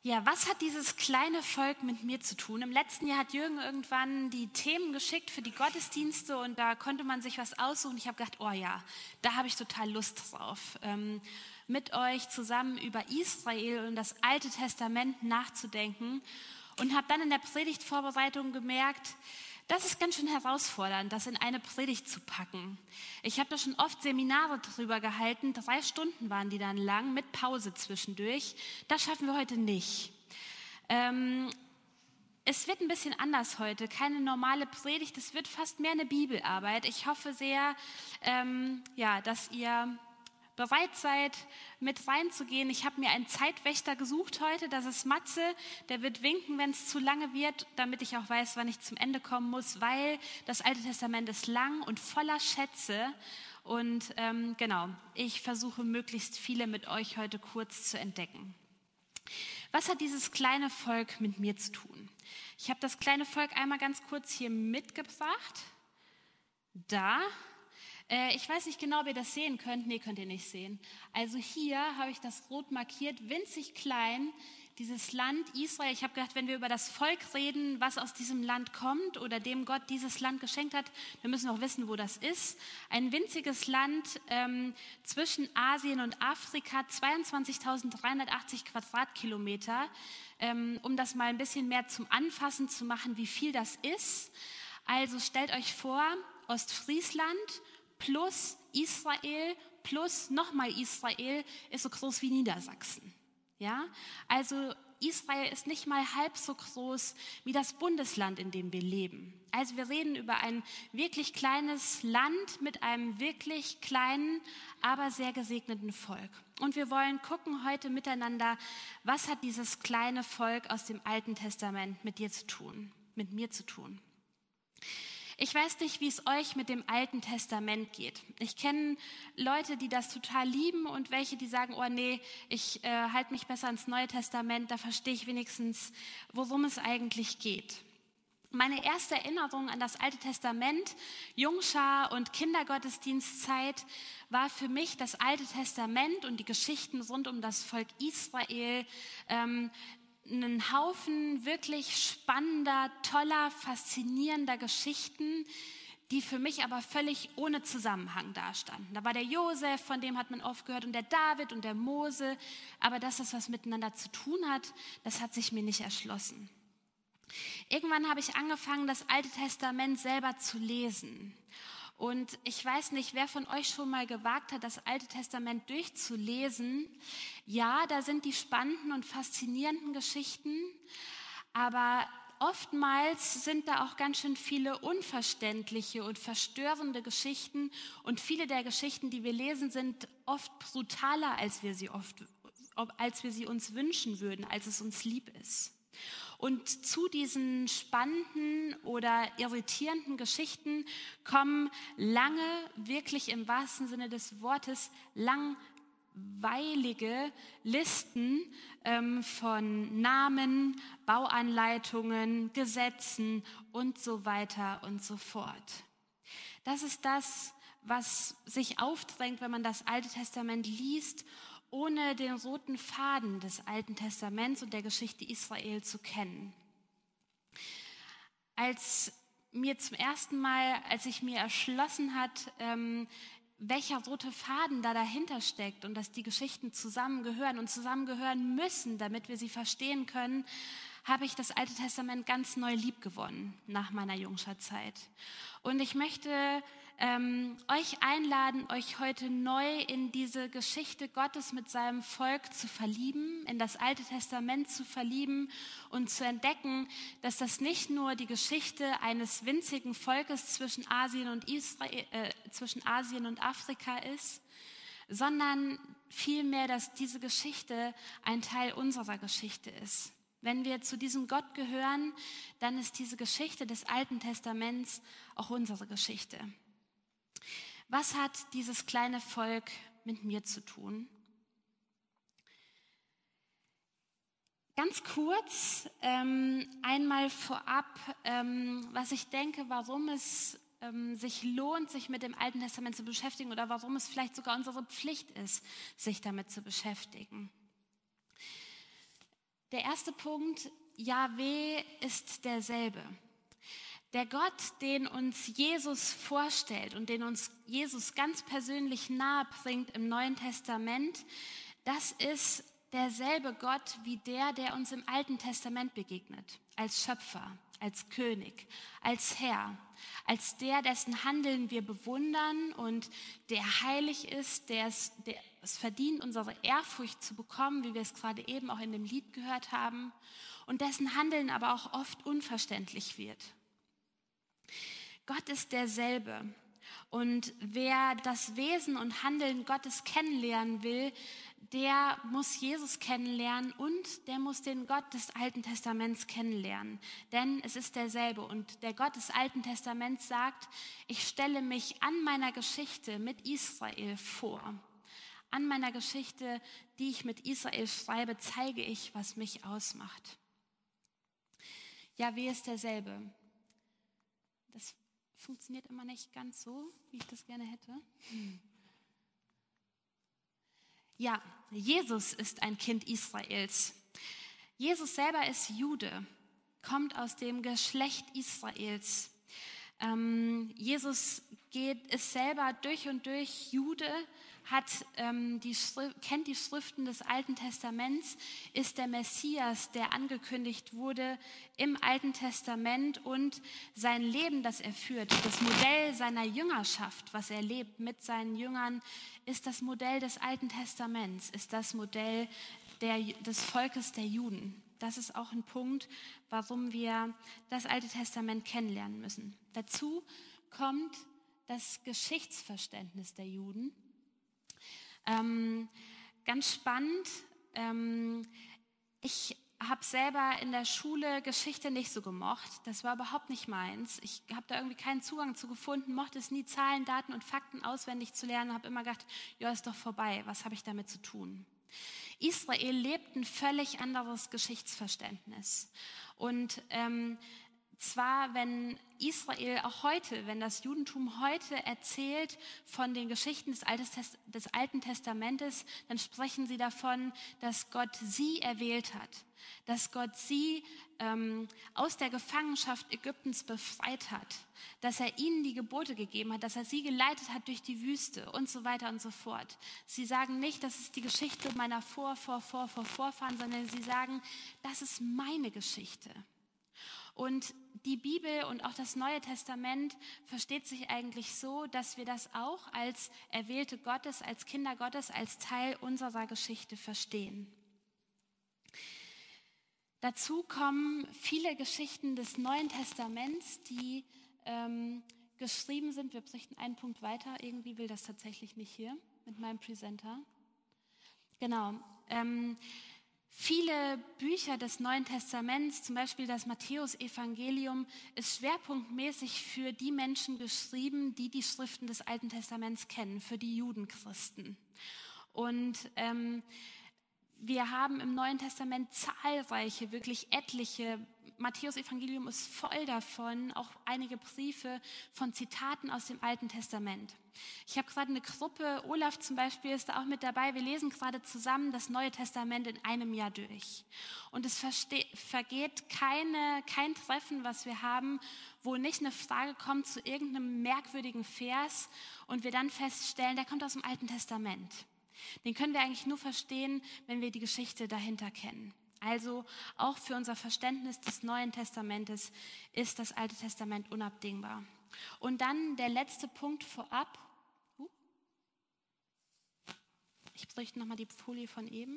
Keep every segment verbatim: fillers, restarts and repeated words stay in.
Ja, was hat dieses kleine Volk mit mir zu tun? Im letzten Jahr hat Jürgen irgendwann die Themen geschickt für die Gottesdienste und da konnte man sich was aussuchen. Ich habe gedacht, oh ja, da habe ich total Lust drauf, ähm, mit euch zusammen über Israel und das Alte Testament nachzudenken und habe dann in der Predigtvorbereitung gemerkt, das ist ganz schön herausfordernd, das in eine Predigt zu packen. Ich habe da schon oft Seminare drüber gehalten, drei Stunden waren die dann lang, mit Pause zwischendurch. Das schaffen wir heute nicht. Ähm, es wird ein bisschen anders heute, keine normale Predigt, es wird fast mehr eine Bibelarbeit. Ich hoffe sehr, ähm, ja, dass ihr bereit seid, mit reinzugehen. Ich habe mir einen Zeitwächter gesucht heute, das ist Matze, der wird winken, wenn es zu lange wird, damit ich auch weiß, wann ich zum Ende kommen muss, weil das Alte Testament ist lang und voller Schätze und ähm, genau, ich versuche möglichst viele mit euch heute kurz zu entdecken. Was hat dieses kleine Volk mit mir zu tun? Ich habe das kleine Volk einmal ganz kurz hier mitgebracht. Da. Ich weiß nicht genau, ob ihr das sehen könnt. Nee, könnt ihr nicht sehen. Also hier habe ich das rot markiert, winzig klein, dieses Land Israel. Ich habe gedacht, wenn wir über das Volk reden, was aus diesem Land kommt oder dem Gott dieses Land geschenkt hat, wir müssen auch wissen, wo das ist. Ein winziges Land ähm, zwischen Asien und Afrika, zweiundzwanzigtausenddreihundertachtzig Quadratkilometer. Ähm, um das mal ein bisschen mehr zum Anfassen zu machen, wie viel das ist. Also stellt euch vor, Ostfriesland plus Israel plus nochmal Israel ist so groß wie Niedersachsen. Ja? Also Israel ist nicht mal halb so groß wie das Bundesland, in dem wir leben. Also wir reden über ein wirklich kleines Land mit einem wirklich kleinen, aber sehr gesegneten Volk. Und wir wollen gucken heute miteinander, was hat dieses kleine Volk aus dem Alten Testament mit dir zu tun, mit mir zu tun. Ich weiß nicht, wie es euch mit dem Alten Testament geht. Ich kenne Leute, die das total lieben und welche, die sagen, oh nee, ich äh, halte mich besser ans Neue Testament, da verstehe ich wenigstens, worum es eigentlich geht. Meine erste Erinnerung an das Alte Testament, Jungschar und Kindergottesdienstzeit, war für mich das Alte Testament und die Geschichten rund um das Volk Israel, ähm, einen Haufen wirklich spannender, toller, faszinierender Geschichten, die für mich aber völlig ohne Zusammenhang dastanden. Da war der Josef, von dem hat man oft gehört, und der David und der Mose, aber dass das was miteinander zu tun hat, das hat sich mir nicht erschlossen. Irgendwann habe ich angefangen, das Alte Testament selber zu lesen. Und ich weiß nicht, wer von euch schon mal gewagt hat, das Alte Testament durchzulesen. Ja, da sind die spannenden und faszinierenden Geschichten, aber oftmals sind da auch ganz schön viele unverständliche und verstörende Geschichten. Und viele der Geschichten, die wir lesen, sind oft brutaler, als wir sie, oft, als wir sie uns wünschen würden, als es uns lieb ist. Und zu diesen spannenden oder irritierenden Geschichten kommen lange, wirklich im wahrsten Sinne des Wortes, langweilige Listen ähm, von Namen, Bauanleitungen, Gesetzen und so weiter und so fort. Das ist das, was sich aufdrängt, wenn man das Alte Testament liest, ohne den roten Faden des Alten Testaments und der Geschichte Israel zu kennen. Als mir zum ersten Mal, als ich mir erschlossen hat, ähm, welcher rote Faden da dahinter steckt und dass die Geschichten zusammengehören und zusammengehören müssen, damit wir sie verstehen können, habe ich das Alte Testament ganz neu liebgewonnen nach meiner Jungscharzeit. Und ich möchte ähm, euch einladen, euch heute neu in diese Geschichte Gottes mit seinem Volk zu verlieben, in das Alte Testament zu verlieben und zu entdecken, dass das nicht nur die Geschichte eines winzigen Volkes zwischen Asien und Israel, äh, zwischen Asien und Afrika ist, sondern vielmehr, dass diese Geschichte ein Teil unserer Geschichte ist. Wenn wir zu diesem Gott gehören, dann ist diese Geschichte des Alten Testaments auch unsere Geschichte. Was hat dieses kleine Volk mit mir zu tun? Ganz kurz ähm, einmal vorab, ähm, was ich denke, warum es ähm, sich lohnt, sich mit dem Alten Testament zu beschäftigen oder warum es vielleicht sogar unsere Pflicht ist, sich damit zu beschäftigen. Der erste Punkt, Jahwe ist derselbe. Der Gott, den uns Jesus vorstellt und den uns Jesus ganz persönlich nahe bringt im Neuen Testament, das ist derselbe Gott wie der, der uns im Alten Testament begegnet, als Schöpfer, als König, als Herr, als der, dessen Handeln wir bewundern und der heilig ist, der es, der es verdient, unsere Ehrfurcht zu bekommen, wie wir es gerade eben auch in dem Lied gehört haben, und dessen Handeln aber auch oft unverständlich wird. Gott ist derselbe. Und wer das Wesen und Handeln Gottes kennenlernen will, der muss Jesus kennenlernen und der muss den Gott des Alten Testaments kennenlernen. Denn es ist derselbe. Und der Gott des Alten Testaments sagt, ich stelle mich an meiner Geschichte mit Israel vor. An meiner Geschichte, die ich mit Israel schreibe, zeige ich, was mich ausmacht. Jahwe ist derselbe. Das funktioniert immer nicht ganz so, wie ich das gerne hätte. Ja, Jesus ist ein Kind Israels. Jesus selber ist Jude, kommt aus dem Geschlecht Israels. Ähm, Jesus geht, ist selber durch und durch Jude, hat, ähm, die Schrift, kennt die Schriften des Alten Testaments, ist der Messias, der angekündigt wurde im Alten Testament, und sein Leben, das er führt, das Modell seiner Jüngerschaft, was er lebt mit seinen Jüngern, ist das Modell des Alten Testaments, ist das Modell der, des Volkes der Juden. Das ist auch ein Punkt, warum wir das Alte Testament kennenlernen müssen. Dazu kommt das Geschichtsverständnis der Juden. Ähm, ganz spannend. Ähm, ich habe selber in der Schule Geschichte nicht so gemocht. Das war überhaupt nicht meins. Ich habe da irgendwie keinen Zugang zu gefunden, mochte es nie, Zahlen, Daten und Fakten auswendig zu lernen, habe immer gedacht, ja, ist doch vorbei, was habe ich damit zu tun? Israel lebt ein völlig anderes Geschichtsverständnis. Und ähm, zwar, wenn Israel auch heute, wenn das Judentum heute erzählt von den Geschichten des, Altes, des Alten Testamentes, dann sprechen sie davon, dass Gott sie erwählt hat, dass Gott sie ähm, aus der Gefangenschaft Ägyptens befreit hat, dass er ihnen die Gebote gegeben hat, dass er sie geleitet hat durch die Wüste und so weiter und so fort. Sie sagen nicht, das ist die Geschichte meiner Vor, Vor, Vor, Vor, Vorfahren, sondern sie sagen, das ist meine Geschichte. Und die Bibel und auch das Neue Testament versteht sich eigentlich so, dass wir das auch als Erwählte Gottes, als Kinder Gottes, als Teil unserer Geschichte verstehen. Dazu kommen viele Geschichten des Neuen Testaments, die ähm, geschrieben sind. Wir berichten einen Punkt weiter. Irgendwie will das tatsächlich nicht hier mit meinem Presenter. Genau. Ähm, Viele Bücher des Neuen Testaments, zum Beispiel das Matthäus-Evangelium, ist schwerpunktmäßig für die Menschen geschrieben, die die Schriften des Alten Testaments kennen, für die Judenchristen. Und ähm, wir haben im Neuen Testament zahlreiche, wirklich etliche, Matthäus-Evangelium ist voll davon, auch einige Briefe von Zitaten aus dem Alten Testament. Ich habe gerade eine Gruppe, Olaf zum Beispiel ist da auch mit dabei, wir lesen gerade zusammen das Neue Testament in einem Jahr durch. Und es verste- vergeht keine, kein Treffen, was wir haben, wo nicht eine Frage kommt zu irgendeinem merkwürdigen Vers und wir dann feststellen, der kommt aus dem Alten Testament. Den können wir eigentlich nur verstehen, wenn wir die Geschichte dahinter kennen. Also auch für unser Verständnis des Neuen Testamentes ist das Alte Testament unabdingbar. Und dann der letzte Punkt vorab. Uh, ich bräuchte nochmal die Folie von eben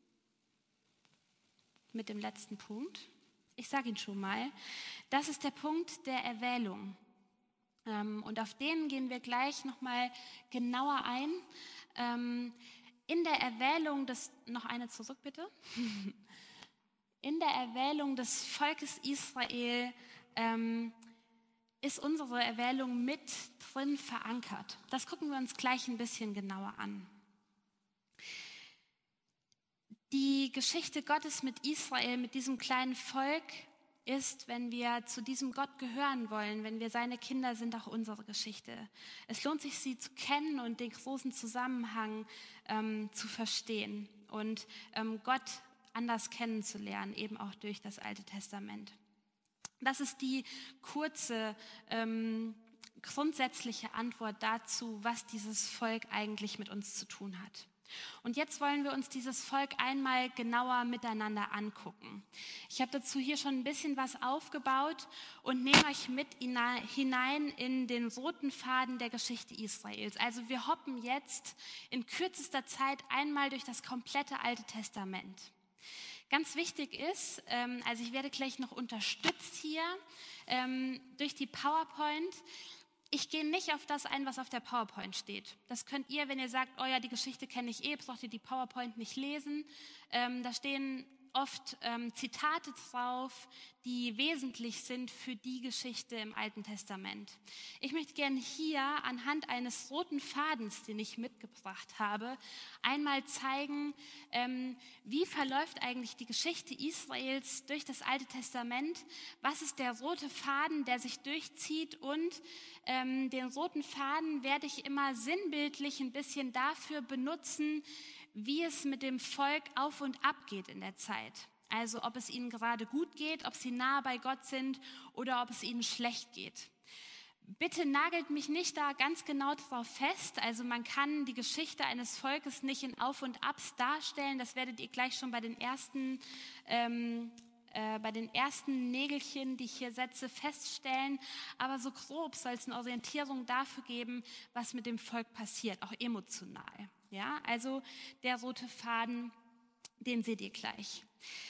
mit dem letzten Punkt. Ich sage ihn schon mal. Das ist der Punkt der Erwählung. Und auf den gehen wir gleich nochmal genauer ein. In der Erwählung des, noch eine zurück bitte. In der Erwählung des Volkes Israel ähm, ist unsere Erwählung mit drin verankert. Das gucken wir uns gleich ein bisschen genauer an. Die Geschichte Gottes mit Israel, mit diesem kleinen Volk, ist, wenn wir zu diesem Gott gehören wollen, wenn wir seine Kinder sind, auch unsere Geschichte. Es lohnt sich, sie zu kennen und den großen Zusammenhang ähm, zu verstehen und ähm, Gott anders kennenzulernen, eben auch durch das Alte Testament. Das ist die kurze, ähm, grundsätzliche Antwort dazu, was dieses Volk eigentlich mit uns zu tun hat. Und jetzt wollen wir uns dieses Volk einmal genauer miteinander angucken. Ich habe dazu hier schon ein bisschen was aufgebaut und nehme euch mit hinein in den roten Faden der Geschichte Israels. Also wir hoppen jetzt in kürzester Zeit einmal durch das komplette Alte Testament. Ganz wichtig ist, also ich werde gleich noch unterstützt hier durch die PowerPoint. Ich gehe nicht auf das ein, was auf der PowerPoint steht. Das könnt ihr, wenn ihr sagt, oh ja, die Geschichte kenne ich eh, braucht ihr die PowerPoint nicht lesen. Ähm, da stehen oft ähm, Zitate drauf, die wesentlich sind für die Geschichte im Alten Testament. Ich möchte gerne hier anhand eines roten Fadens, den ich mitgebracht habe, einmal zeigen, ähm, wie verläuft eigentlich die Geschichte Israels durch das Alte Testament, was ist der rote Faden, der sich durchzieht, und ähm, den roten Faden werde ich immer sinnbildlich ein bisschen dafür benutzen, wie es mit dem Volk auf und ab geht in der Zeit. Also ob es ihnen gerade gut geht, ob sie nahe bei Gott sind oder ob es ihnen schlecht geht. Bitte nagelt mich nicht da ganz genau drauf fest. Also man kann die Geschichte eines Volkes nicht in Auf und Abs darstellen. Das werdet ihr gleich schon bei den ersten ähm, äh, bei den ersten Nägelchen, die ich hier setze, feststellen. Aber so grob soll es eine Orientierung dafür geben, was mit dem Volk passiert, auch emotional. Ja, also der rote Faden, den seht ihr gleich.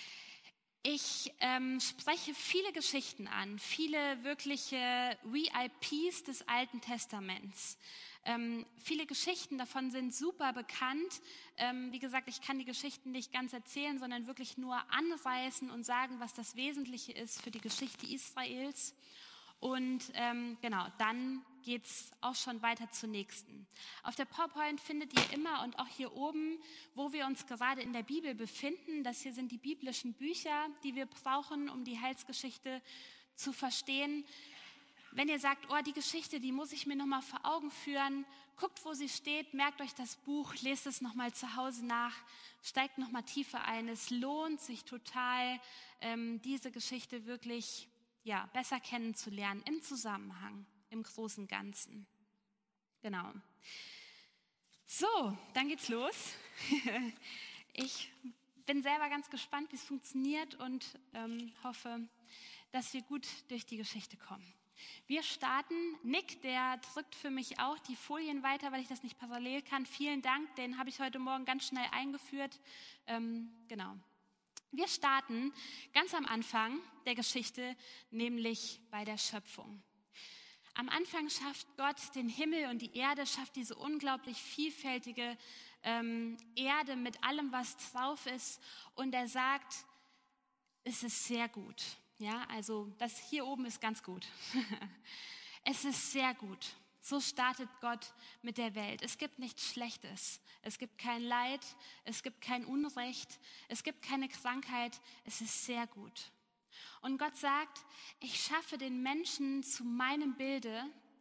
Ich ähm, spreche viele Geschichten an, viele wirkliche V I Ps des Alten Testaments. Ähm, viele Geschichten davon sind super bekannt. Ähm, wie gesagt, ich kann die Geschichten nicht ganz erzählen, sondern wirklich nur anreißen und sagen, was das Wesentliche ist für die Geschichte Israels. Und ähm, genau, dann geht es auch schon weiter zur nächsten. Auf der PowerPoint findet ihr immer und auch hier oben, wo wir uns gerade in der Bibel befinden. Das hier sind die biblischen Bücher, die wir brauchen, um die Heilsgeschichte zu verstehen. Wenn ihr sagt, oh, die Geschichte, die muss ich mir nochmal vor Augen führen, guckt, wo sie steht, merkt euch das Buch, lest es nochmal zu Hause nach, steigt nochmal tiefer ein. Es lohnt sich total, ähm, diese Geschichte wirklich ja, besser kennenzulernen im Zusammenhang, im großen Ganzen. Genau. So, dann geht's los. Ich bin selber ganz gespannt, wie es funktioniert, und ähm, hoffe, dass wir gut durch die Geschichte kommen. Wir starten. Nick, der drückt für mich auch die Folien weiter, weil ich das nicht parallel kann. Vielen Dank, den habe ich heute Morgen ganz schnell eingeführt. Ähm, genau. Wir starten ganz am Anfang der Geschichte, nämlich bei der Schöpfung. Am Anfang schafft Gott den Himmel und die Erde, schafft diese unglaublich vielfältige ähm, Erde mit allem, was drauf ist. Und er sagt, es ist sehr gut. Ja, also das hier oben ist ganz gut. Es ist sehr gut. So startet Gott mit der Welt. Es gibt nichts Schlechtes. Es gibt kein Leid. Es gibt kein Unrecht. Es gibt keine Krankheit. Es ist sehr gut. Und Gott sagt, ich schaffe den Menschen zu meinem Bilde,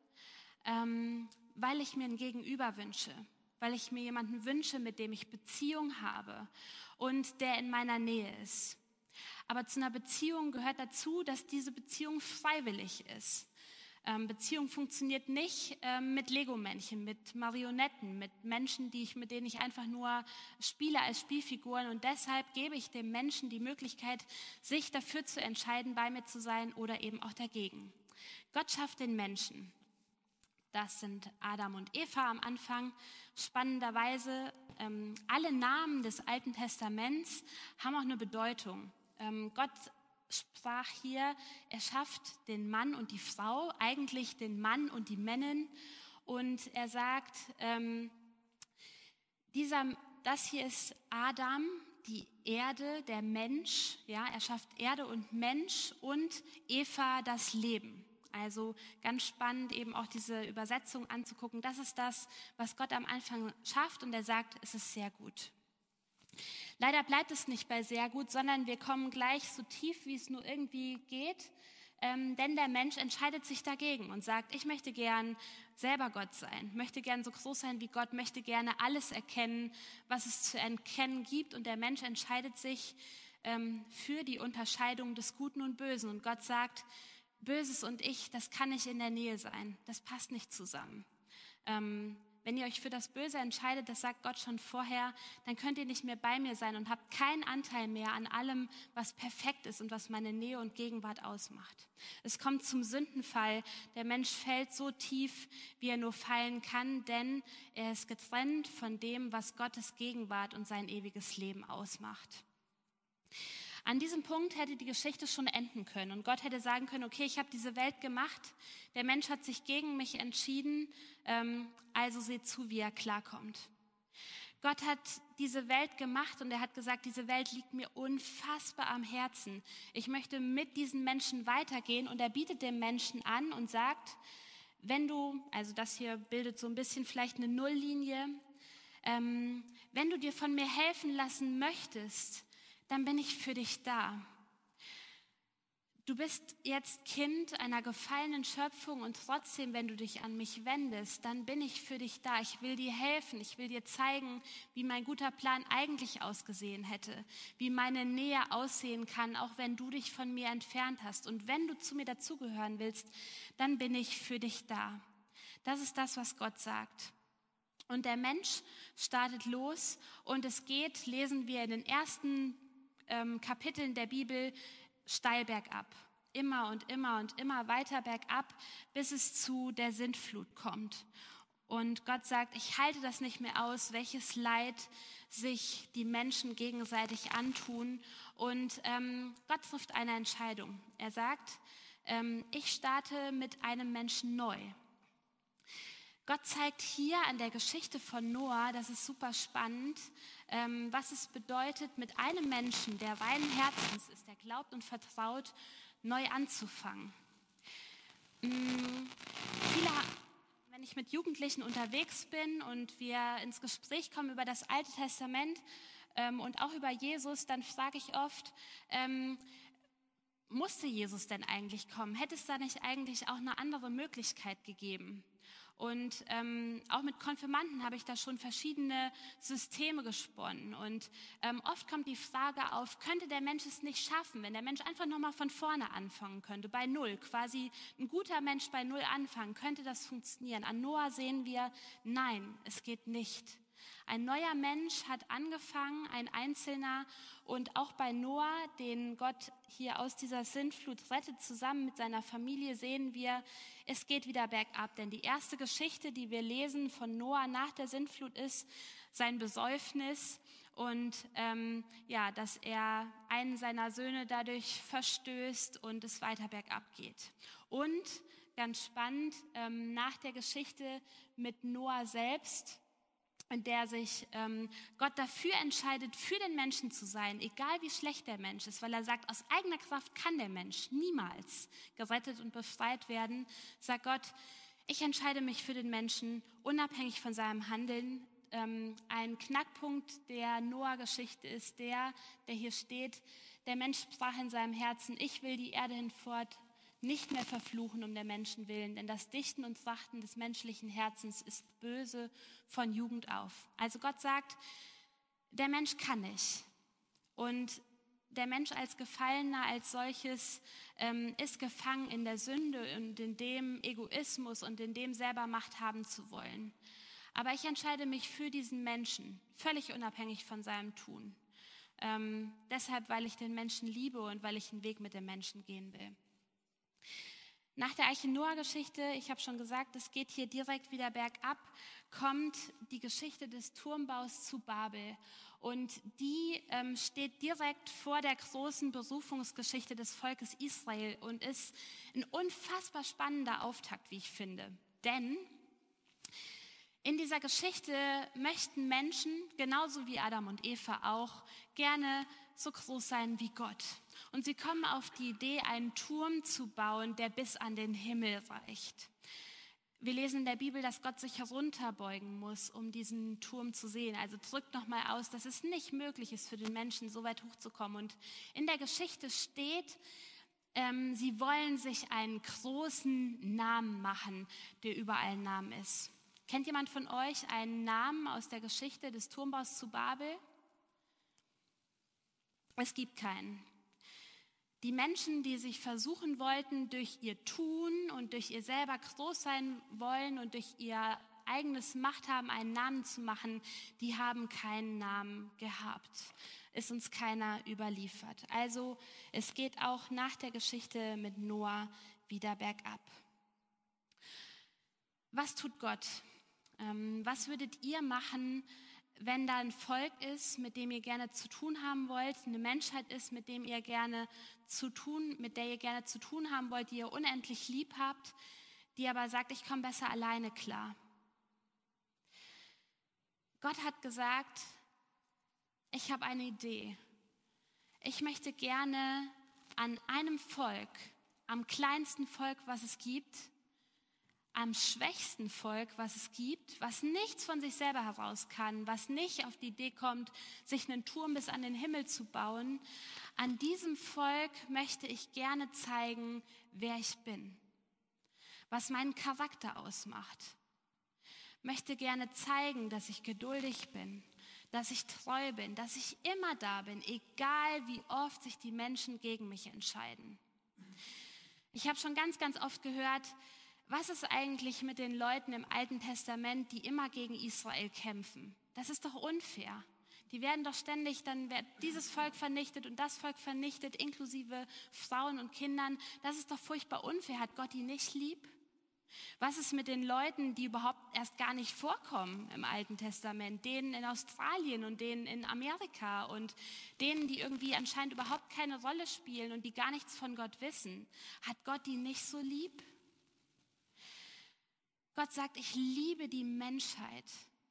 ähm, weil ich mir ein Gegenüber wünsche. Weil ich mir jemanden wünsche, mit dem ich Beziehung habe und der in meiner Nähe ist. Aber zu einer Beziehung gehört dazu, dass diese Beziehung freiwillig ist. Ähm, Beziehung funktioniert nicht ähm, mit Lego-Männchen, mit Marionetten, mit Menschen, die ich, mit denen ich einfach nur spiele als Spielfiguren. Und deshalb gebe ich dem Menschen die Möglichkeit, sich dafür zu entscheiden, bei mir zu sein oder eben auch dagegen. Gott schafft den Menschen. Das sind Adam und Eva am Anfang. Spannenderweise, ähm, alle Namen des Alten Testaments haben auch eine Bedeutung. Ähm, Gott sprach hier, er schafft den Mann und die Frau, eigentlich den Mann und die Männin, und er sagt, ähm, dieser, das hier ist Adam, die Erde, der Mensch, ja, er schafft Erde und Mensch, und Eva das Leben. Also ganz spannend, eben auch diese Übersetzung anzugucken. Das ist das, was Gott am Anfang schafft, und er sagt, es ist sehr gut. Leider bleibt es nicht bei sehr gut, sondern wir kommen gleich so tief, wie es nur irgendwie geht, ähm, denn der Mensch entscheidet sich dagegen und sagt, ich möchte gern selber Gott sein, möchte gern so groß sein wie Gott, möchte gerne alles erkennen, was es zu erkennen gibt. Und der Mensch entscheidet sich ähm, für die Unterscheidung des Guten und Bösen. Und Gott sagt, Böses und ich, das kann nicht in der Nähe sein, das passt nicht zusammen. Ähm, Wenn ihr euch für das Böse entscheidet, das sagt Gott schon vorher, dann könnt ihr nicht mehr bei mir sein und habt keinen Anteil mehr an allem, was perfekt ist und was meine Nähe und Gegenwart ausmacht. Es kommt zum Sündenfall. Der Mensch fällt so tief, wie er nur fallen kann, denn er ist getrennt von dem, was Gottes Gegenwart und sein ewiges Leben ausmacht. An diesem Punkt hätte die Geschichte schon enden können und Gott hätte sagen können, okay, ich habe diese Welt gemacht, der Mensch hat sich gegen mich entschieden, ähm, also seht zu, wie er klarkommt. Gott hat diese Welt gemacht und er hat gesagt, diese Welt liegt mir unfassbar am Herzen. Ich möchte mit diesen Menschen weitergehen und er bietet dem Menschen an und sagt, wenn du, also das hier bildet so ein bisschen vielleicht eine Nulllinie, ähm, wenn du dir von mir helfen lassen möchtest, dann bin ich für dich da. Du bist jetzt Kind einer gefallenen Schöpfung und trotzdem, wenn du dich an mich wendest, dann bin ich für dich da. Ich will dir helfen, ich will dir zeigen, wie mein guter Plan eigentlich ausgesehen hätte, wie meine Nähe aussehen kann, auch wenn du dich von mir entfernt hast. Und wenn du zu mir dazugehören willst, dann bin ich für dich da. Das ist das, was Gott sagt. Und der Mensch startet los und es geht, lesen wir in den ersten ähm, Kapiteln der Bibel, steil bergab. Immer und immer und immer weiter bergab, bis es zu der Sintflut kommt. Und Gott sagt, ich halte das nicht mehr aus, welches Leid sich die Menschen gegenseitig antun. Und ähm, Gott trifft eine Entscheidung. Er sagt, ähm, ich starte mit einem Menschen neu. Gott zeigt hier an der Geschichte von Noah, das ist super spannend, ähm, was es bedeutet, mit einem Menschen, der reinen Herzens ist, der glaubt und vertraut, neu anzufangen. Ähm, viele, wenn ich mit Jugendlichen unterwegs bin und wir ins Gespräch kommen über das Alte Testament ähm, und auch über Jesus, dann frage ich oft, ähm, musste Jesus denn eigentlich kommen? Hätte es da nicht eigentlich auch eine andere Möglichkeit gegeben? Und ähm, auch mit Konfirmanden habe ich da schon verschiedene Systeme gesponnen. Und ähm, oft kommt die Frage auf, könnte der Mensch es nicht schaffen, wenn der Mensch einfach nochmal von vorne anfangen könnte, bei Null, quasi ein guter Mensch bei Null anfangen, könnte das funktionieren? An Noah sehen wir, nein, es geht nicht. Ein neuer Mensch hat angefangen, ein Einzelner, und auch bei Noah, den Gott hier aus dieser Sintflut rettet, zusammen mit seiner Familie, sehen wir, es geht wieder bergab. Denn die erste Geschichte, die wir lesen von Noah nach der Sintflut, ist sein Besäufnis und ähm, ja, dass er einen seiner Söhne dadurch verstößt und es weiter bergab geht. Und ganz spannend, ähm, nach der Geschichte mit Noah selbst, in der sich ähm, Gott dafür entscheidet, für den Menschen zu sein, egal wie schlecht der Mensch ist, weil er sagt, aus eigener Kraft kann der Mensch niemals gerettet und befreit werden, sagt Gott, ich entscheide mich für den Menschen, unabhängig von seinem Handeln. Ähm, ein Knackpunkt der Noah-Geschichte ist der, der hier steht, der Mensch sprach in seinem Herzen, ich will die Erde hinfort nicht mehr verfluchen um der Menschen willen, denn das Dichten und Trachten des menschlichen Herzens ist böse von Jugend auf. Also Gott sagt, der Mensch kann nicht. Und der Mensch als Gefallener, als solches, ähm, ist gefangen in der Sünde und in dem Egoismus und in dem selber Macht haben zu wollen. Aber ich entscheide mich für diesen Menschen, völlig unabhängig von seinem Tun. Ähm, deshalb, weil ich den Menschen liebe und weil ich einen Weg mit dem Menschen gehen will. Nach der Arche Noah-Geschichte, ich habe schon gesagt, es geht hier direkt wieder bergab, kommt die Geschichte des Turmbaus zu Babel. Und die ähm, steht direkt vor der großen Berufungsgeschichte des Volkes Israel und ist ein unfassbar spannender Auftakt, wie ich finde. Denn in dieser Geschichte möchten Menschen, genauso wie Adam und Eva auch, gerne so groß sein wie Gott. Und sie kommen auf die Idee, einen Turm zu bauen, der bis an den Himmel reicht. Wir lesen in der Bibel, dass Gott sich herunterbeugen muss, um diesen Turm zu sehen. Also drückt nochmal aus, dass es nicht möglich ist für den Menschen, so weit hochzukommen. Und in der Geschichte steht, Ähm, sie wollen sich einen großen Namen machen, der über allen Namen ist. Kennt jemand von euch einen Namen aus der Geschichte des Turmbaus zu Babel? Es gibt keinen. Die Menschen, die sich versuchen wollten, durch ihr Tun und durch ihr selber groß sein wollen und durch ihr eigenes Machthaben einen Namen zu machen, die haben keinen Namen gehabt. Ist uns keiner überliefert. Also es geht auch nach der Geschichte mit Noah wieder bergab. Was tut Gott? Ähm, was würdet ihr machen, wenn da ein Volk ist, mit dem ihr gerne zu tun haben wollt, eine Menschheit ist, mit dem ihr gerne zu tun, mit der ihr gerne zu tun haben wollt, die ihr unendlich lieb habt, die aber sagt, ich komme besser alleine klar. Gott hat gesagt, ich habe eine Idee. Ich möchte gerne an einem Volk, am kleinsten Volk, was es gibt, am schwächsten Volk, was es gibt, was nichts von sich selber heraus kann, was nicht auf die Idee kommt, sich einen Turm bis an den Himmel zu bauen, an diesem Volk möchte ich gerne zeigen, wer ich bin, was meinen Charakter ausmacht. Möchte gerne zeigen, dass ich geduldig bin, dass ich treu bin, dass ich immer da bin, egal wie oft sich die Menschen gegen mich entscheiden. Ich habe schon ganz, ganz oft gehört, was ist eigentlich mit den Leuten im Alten Testament, die immer gegen Israel kämpfen? Das ist doch unfair. Die werden doch ständig, dann wird dieses Volk vernichtet und das Volk vernichtet, inklusive Frauen und Kindern. Das ist doch furchtbar unfair. Hat Gott die nicht lieb? Was ist mit den Leuten, die überhaupt erst gar nicht vorkommen im Alten Testament? Denen in Australien und denen in Amerika und denen, die irgendwie anscheinend überhaupt keine Rolle spielen und die gar nichts von Gott wissen. Hat Gott die nicht so lieb? Gott sagt, ich liebe die Menschheit.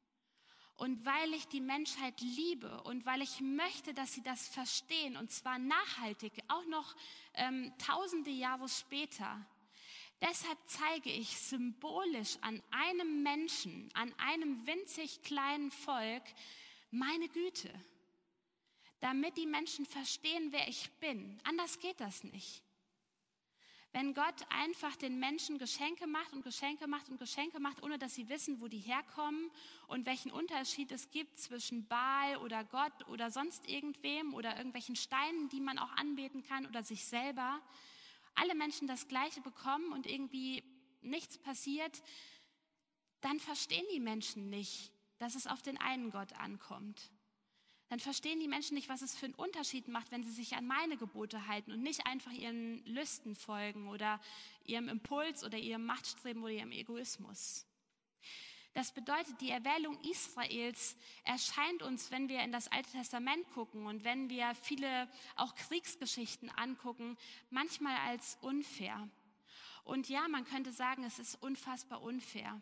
Und weil ich die Menschheit liebe und weil ich möchte, dass sie das verstehen, und zwar nachhaltig, auch noch ähm, tausende Jahre später, deshalb zeige ich symbolisch an einem Menschen, an einem winzig kleinen Volk meine Güte, damit die Menschen verstehen, wer ich bin. Anders geht das nicht. Wenn Gott einfach den Menschen Geschenke macht und Geschenke macht und Geschenke macht, ohne dass sie wissen, wo die herkommen und welchen Unterschied es gibt zwischen Baal oder Gott oder sonst irgendwem oder irgendwelchen Steinen, die man auch anbeten kann oder sich selber, alle Menschen das Gleiche bekommen und irgendwie nichts passiert, dann verstehen die Menschen nicht, dass es auf den einen Gott ankommt. Dann verstehen die Menschen nicht, was es für einen Unterschied macht, wenn sie sich an meine Gebote halten und nicht einfach ihren Lüsten folgen oder ihrem Impuls oder ihrem Machtstreben oder ihrem Egoismus. Das bedeutet, die Erwählung Israels erscheint uns, wenn wir in das Alte Testament gucken und wenn wir viele auch Kriegsgeschichten angucken, manchmal als unfair. Und ja, man könnte sagen, es ist unfassbar unfair.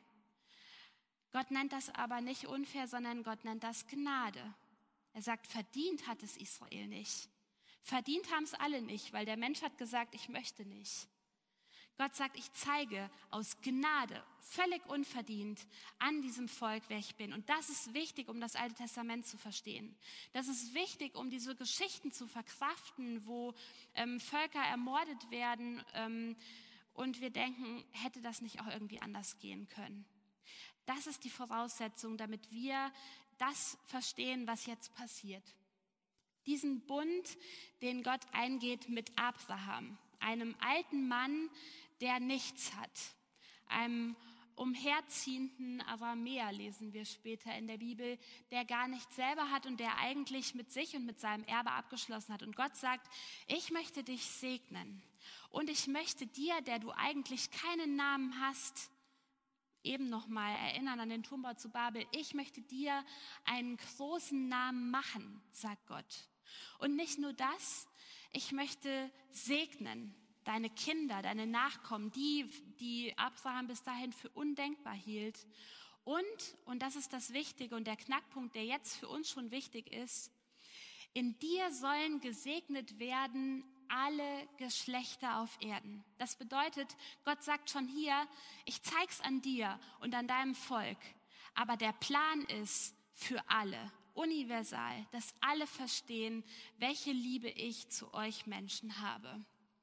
Gott nennt das aber nicht unfair, sondern Gott nennt das Gnade. Er sagt, verdient hat es Israel nicht. Verdient haben es alle nicht, weil der Mensch hat gesagt, ich möchte nicht. Gott sagt, ich zeige aus Gnade, völlig unverdient, an diesem Volk, wer ich bin. Und das ist wichtig, um das Alte Testament zu verstehen. Das ist wichtig, um diese Geschichten zu verkraften, wo ähm, Völker ermordet werden ähm, und wir denken, hätte das nicht auch irgendwie anders gehen können. Das ist die Voraussetzung, damit wir das verstehen, was jetzt passiert. Diesen Bund, den Gott eingeht mit Abraham, einem alten Mann, der nichts hat, einem umherziehenden Aramäer, lesen wir später in der Bibel, der gar nichts selber hat und der eigentlich mit sich und mit seinem Erbe abgeschlossen hat. Und Gott sagt, ich möchte dich segnen und ich möchte dir, der du eigentlich keinen Namen hast, eben nochmal erinnern an den Turmbau zu Babel. Ich möchte dir einen großen Namen machen, sagt Gott. Und nicht nur das, ich möchte segnen deine Kinder, deine Nachkommen, die, die Abraham bis dahin für undenkbar hielt. Und, und das ist das Wichtige und der Knackpunkt, der jetzt für uns schon wichtig ist, in dir sollen gesegnet werden alle Geschlechter auf Erden. Das bedeutet, Gott sagt schon hier, ich zeig's an dir und an deinem Volk. Aber der Plan ist für alle, universal, dass alle verstehen, welche Liebe ich zu euch Menschen habe.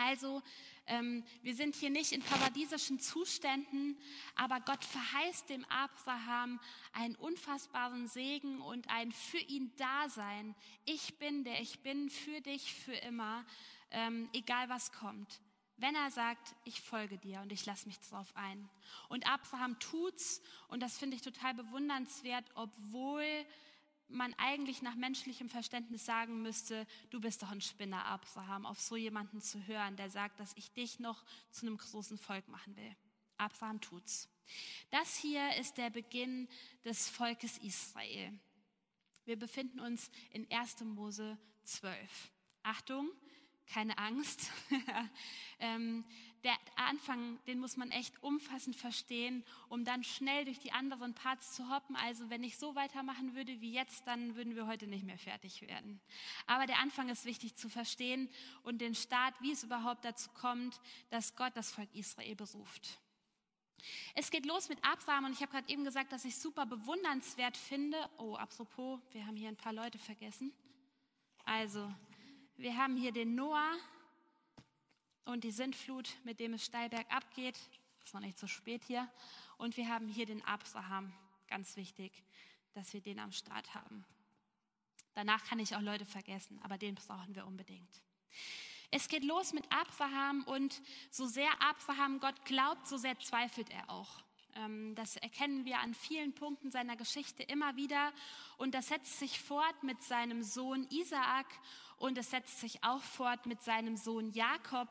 Also ähm, wir sind hier nicht in paradiesischen Zuständen, aber Gott verheißt dem Abraham einen unfassbaren Segen und ein für ihn Dasein. Ich bin, der ich bin, für dich, für immer, ähm, egal was kommt. Wenn er sagt, ich folge dir und ich lasse mich darauf ein. Und Abraham tut's und das finde ich total bewundernswert, obwohl man eigentlich nach menschlichem Verständnis sagen müsste, du bist doch ein Spinner, Abraham, auf so jemanden zu hören, der sagt, dass ich dich noch zu einem großen Volk machen will. Abraham tut's. Das hier ist der Beginn des Volkes Israel. Wir befinden uns in erster Mose zwölf. Achtung, keine Angst. ähm, der Anfang, den muss man echt umfassend verstehen, um dann schnell durch die anderen Parts zu hoppen. Also wenn ich so weitermachen würde wie jetzt, dann würden wir heute nicht mehr fertig werden. Aber der Anfang ist wichtig zu verstehen und den Start, wie es überhaupt dazu kommt, dass Gott das Volk Israel beruft. Es geht los mit Abraham und ich habe gerade eben gesagt, dass ich es super bewundernswert finde. Oh, apropos, wir haben hier ein paar Leute vergessen. Also, wir haben hier den Noah und die Sintflut, mit dem es steil bergab geht. Ist noch nicht so spät hier. Und wir haben hier den Abraham. Ganz wichtig, dass wir den am Start haben. Danach kann ich auch Leute vergessen, aber den brauchen wir unbedingt. Es geht los mit Abraham und so sehr Abraham Gott glaubt, so sehr zweifelt er auch. Das erkennen wir an vielen Punkten seiner Geschichte immer wieder und das setzt sich fort mit seinem Sohn Isaak und es setzt sich auch fort mit seinem Sohn Jakob,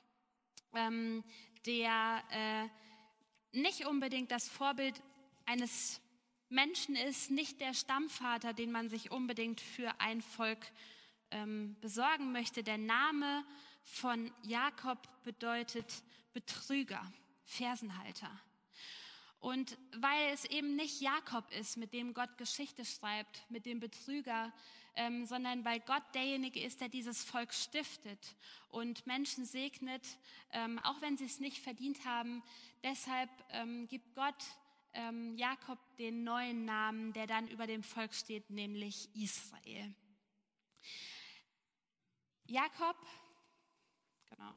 der nicht unbedingt das Vorbild eines Menschen ist, nicht der Stammvater, den man sich unbedingt für ein Volk besorgen möchte. Der Name von Jakob bedeutet Betrüger, Fersenhalter. Und weil es eben nicht Jakob ist, mit dem Gott Geschichte schreibt, mit dem Betrüger, ähm, sondern weil Gott derjenige ist, der dieses Volk stiftet und Menschen segnet, ähm, auch wenn sie es nicht verdient haben. Deshalb ähm, gibt Gott ähm, Jakob den neuen Namen, der dann über dem Volk steht, nämlich Israel. Jakob, genau,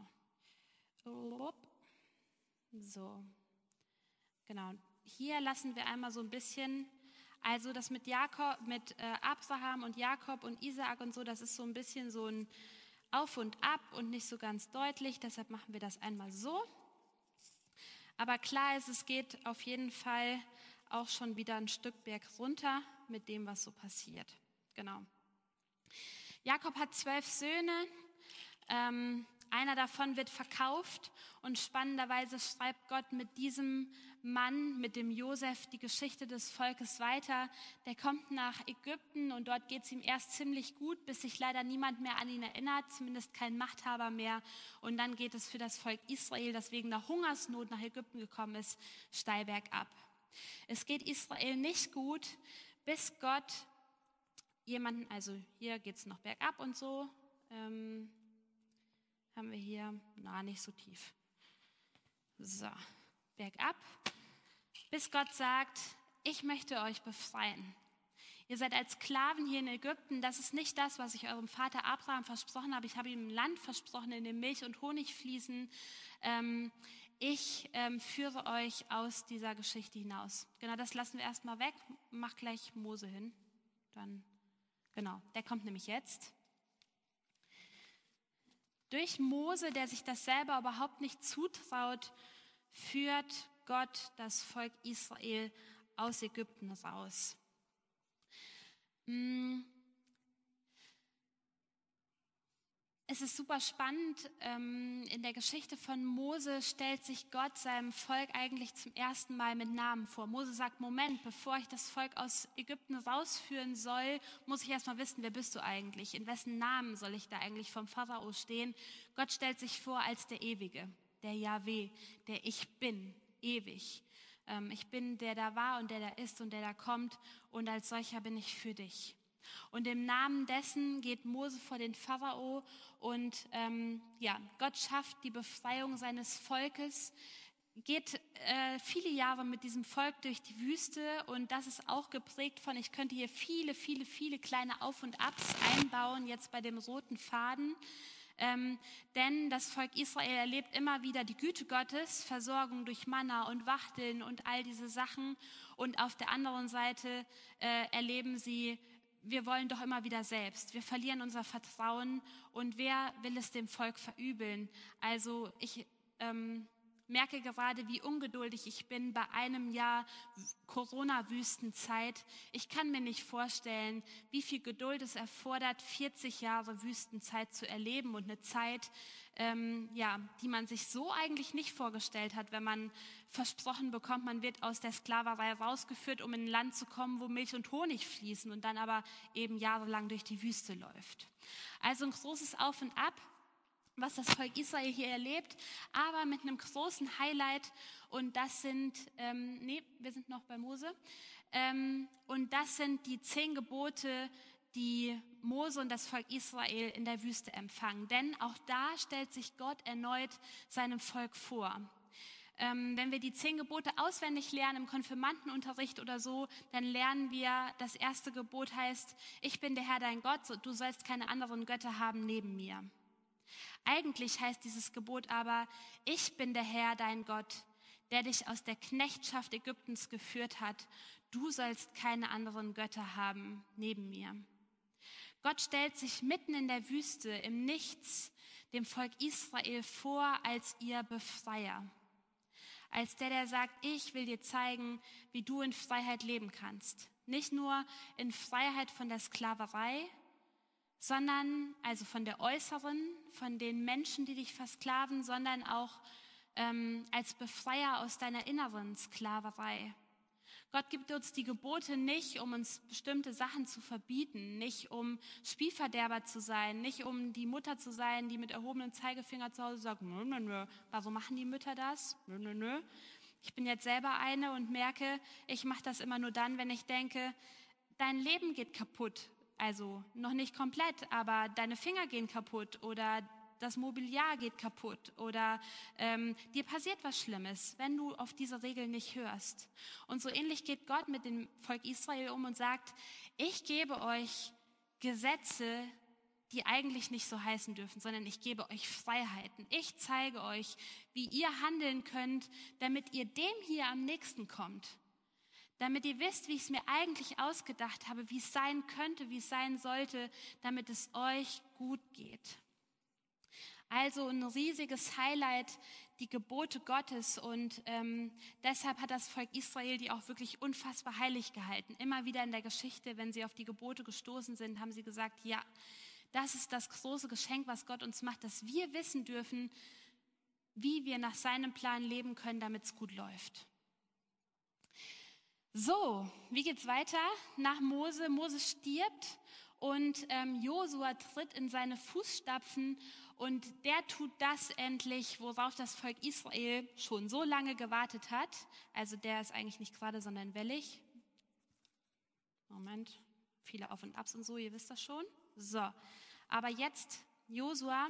so. Genau, hier lassen wir einmal so ein bisschen, also das mit Jakob, mit äh, Abraham und Jakob und Isaak und so, das ist so ein bisschen so ein Auf und Ab und nicht so ganz deutlich, deshalb machen wir das einmal so. Aber klar ist, es geht auf jeden Fall auch schon wieder ein Stück berg runter mit dem, was so passiert. Genau. Jakob hat zwölf Söhne, ähm, einer davon wird verkauft und spannenderweise schreibt Gott mit diesem Mann, mit dem Josef, die Geschichte des Volkes weiter. Der kommt nach Ägypten und dort geht es ihm erst ziemlich gut, bis sich leider niemand mehr an ihn erinnert, zumindest kein Machthaber mehr. Und dann geht es für das Volk Israel, das wegen der Hungersnot nach Ägypten gekommen ist, steil bergab. Es geht Israel nicht gut, bis Gott jemanden, also hier geht es noch bergab und so, ähm, haben wir hier, na, nicht so tief. So, bergab, bis Gott sagt, ich möchte euch befreien. Ihr seid als Sklaven hier in Ägypten, das ist nicht das, was ich eurem Vater Abraham versprochen habe. Ich habe ihm ein Land versprochen, in dem Milch und Honig fließen. Ähm, ich ähm, führe euch aus dieser Geschichte hinaus. Genau, das lassen wir erstmal weg. Mach gleich Mose hin. Dann, genau, der kommt nämlich jetzt. Durch Mose, der sich das selber überhaupt nicht zutraut, führt Gott das Volk Israel aus Ägypten raus. Es ist super spannend, in der Geschichte von Mose stellt sich Gott seinem Volk eigentlich zum ersten Mal mit Namen vor. Mose sagt, Moment, bevor ich das Volk aus Ägypten rausführen soll, muss ich erstmal wissen, wer bist du eigentlich? In wessen Namen soll ich da eigentlich vom Pharao stehen? Gott stellt sich vor als der Ewige, der Jahwe, der Ich Bin, ewig. Ich bin, der da war und der da ist und der da kommt und als solcher bin ich für dich. Und im Namen dessen geht Mose vor den Pharao und ähm, ja, Gott schafft die Befreiung seines Volkes, geht äh, viele Jahre mit diesem Volk durch die Wüste und das ist auch geprägt von, ich könnte hier viele, viele, viele kleine Auf und Abs einbauen, jetzt bei dem roten Faden. Ähm, denn das Volk Israel erlebt immer wieder die Güte Gottes, Versorgung durch Manna und Wachteln und all diese Sachen. Und auf der anderen Seite äh, erleben sie, wir wollen doch immer wieder selbst. Wir verlieren unser Vertrauen und wer will es dem Volk verübeln? Also ich ähm, merke gerade, wie ungeduldig ich bin bei einem Jahr Corona-Wüstenzeit. Ich kann mir nicht vorstellen, wie viel Geduld es erfordert, vierzig Jahre Wüstenzeit zu erleben und eine Zeit, ähm, ja, die man sich so eigentlich nicht vorgestellt hat, wenn man versprochen bekommt, man wird aus der Sklaverei rausgeführt, um in ein Land zu kommen, wo Milch und Honig fließen und dann aber eben jahrelang durch die Wüste läuft. Also ein großes Auf und Ab, was das Volk Israel hier erlebt, aber mit einem großen Highlight und das sind, ähm, nee, wir sind noch bei Mose, ähm, und das sind die zehn Gebote, die Mose und das Volk Israel in der Wüste empfangen. Denn auch da stellt sich Gott erneut seinem Volk vor. Ähm, wenn wir die zehn Gebote auswendig lernen im Konfirmandenunterricht oder so, dann lernen wir, das erste Gebot heißt, ich bin der Herr dein Gott, du sollst keine anderen Götter haben neben mir. Eigentlich heißt dieses Gebot aber, ich bin der Herr, dein Gott, der dich aus der Knechtschaft Ägyptens geführt hat. Du sollst keine anderen Götter haben neben mir. Gott stellt sich mitten in der Wüste, im Nichts, dem Volk Israel vor als ihr Befreier. Als der, der sagt, ich will dir zeigen, wie du in Freiheit leben kannst. Nicht nur in Freiheit von der Sklaverei, sondern, also von der äußeren, von den Menschen, die dich versklaven, sondern auch ähm, als Befreier aus deiner inneren Sklaverei. Gott gibt uns die Gebote nicht, um uns bestimmte Sachen zu verbieten, nicht um Spielverderber zu sein, nicht um die Mutter zu sein, die mit erhobenem Zeigefinger zu Hause sagt, nö, nö, nö, warum machen die Mütter das? Nö, nö, nö. Ich bin jetzt selber eine und merke, ich mache das immer nur dann, wenn ich denke, dein Leben geht kaputt. Also noch nicht komplett, aber deine Finger gehen kaputt oder das Mobiliar geht kaputt oder ähm, dir passiert was Schlimmes, wenn du auf diese Regeln nicht hörst. Und so ähnlich geht Gott mit dem Volk Israel um und sagt, ich gebe euch Gesetze, die eigentlich nicht so heißen dürfen, sondern ich gebe euch Freiheiten. Ich zeige euch, wie ihr handeln könnt, damit ihr dem hier am nächsten kommt. Damit ihr wisst, wie ich es mir eigentlich ausgedacht habe, wie es sein könnte, wie es sein sollte, damit es euch gut geht. Also ein riesiges Highlight, die Gebote Gottes und ähm, deshalb hat das Volk Israel die auch wirklich unfassbar heilig gehalten. Immer wieder in der Geschichte, wenn sie auf die Gebote gestoßen sind, haben sie gesagt, ja, das ist das große Geschenk, was Gott uns macht, dass wir wissen dürfen, wie wir nach seinem Plan leben können, damit es gut läuft. So, wie geht's weiter? Nach Mose, Mose stirbt und ähm, Josua tritt in seine Fußstapfen und der tut das endlich, worauf das Volk Israel schon so lange gewartet hat. Also der ist eigentlich nicht gerade, sondern wellig. Moment, viele Auf und Abs und so, ihr wisst das schon. So, aber jetzt Josua,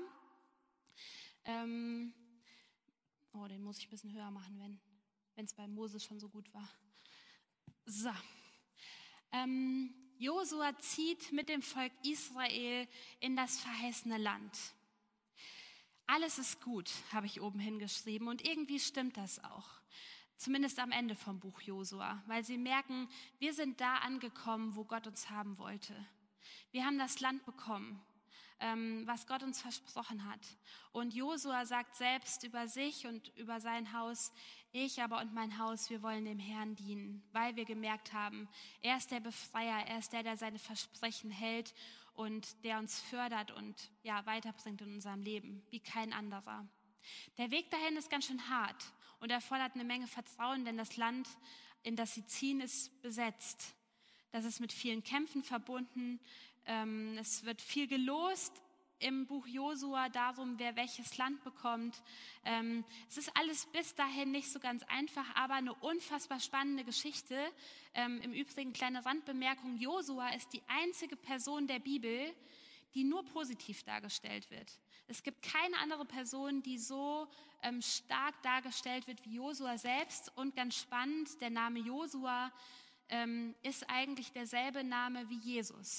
ähm, oh, den muss ich ein bisschen höher machen, wenn wenn es bei Mose schon so gut war. So, ähm, Josua zieht mit dem Volk Israel in das verheißene Land. Alles ist gut, habe ich oben hingeschrieben und irgendwie stimmt das auch. Zumindest am Ende vom Buch Josua, weil sie merken, wir sind da angekommen, wo Gott uns haben wollte. Wir haben das Land bekommen, ähm, was Gott uns versprochen hat. Und Josua sagt selbst über sich und über sein Haus, ich aber und mein Haus, wir wollen dem Herrn dienen, weil wir gemerkt haben, er ist der Befreier, er ist der, der seine Versprechen hält und der uns fördert und ja, weiterbringt in unserem Leben, wie kein anderer. Der Weg dahin ist ganz schön hart und erfordert eine Menge Vertrauen, denn das Land, in das sie ziehen, ist besetzt. Das ist mit vielen Kämpfen verbunden. Es wird viel gelost im Buch Josua darum, wer welches Land bekommt. Es ist alles bis dahin nicht so ganz einfach, aber eine unfassbar spannende Geschichte. Im Übrigen, kleine Randbemerkung, Josua ist die einzige Person der Bibel, die nur positiv dargestellt wird. Es gibt keine andere Person, die so ähm, stark dargestellt wird wie Josua selbst. Und ganz spannend, der Name Josua ähm, ist eigentlich derselbe Name wie Jesus.